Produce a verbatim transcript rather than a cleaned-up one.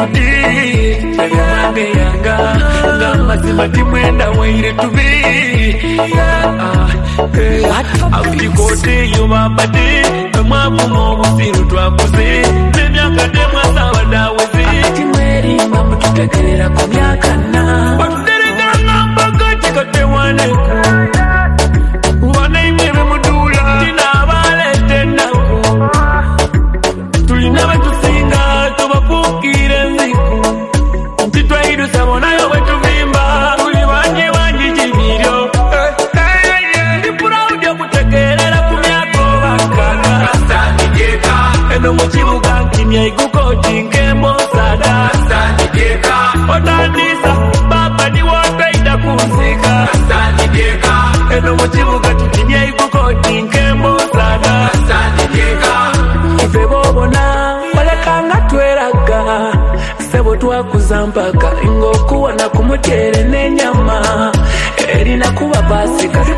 kuti yange yanga ngamba simati mwenda waire tubi awiti kote yobabade mwabu mobusiru twakuze nemyaka demwa sawa dawezi ati mweri mambo tutekerera ku myaka na baterega ngamba kati wane wane imwe mudula tina balete nako tulina batusinga tubapukire nziku ntitwaidu sabona yo wetuvimba tuli wanje wanje jibiryo ndi proud yo kutekerera ku myaka bakaga sandika eno mukibuga kimya iguko tinkembo sada sandika otandisa baba ni wapenda kunzika sandika eno mukibuga kimya iguko tinkembo sada sandika ife bobona balekanga tweraga sebo twakuzampaka ingokuwa na kumutere nenyama erina kuba pasika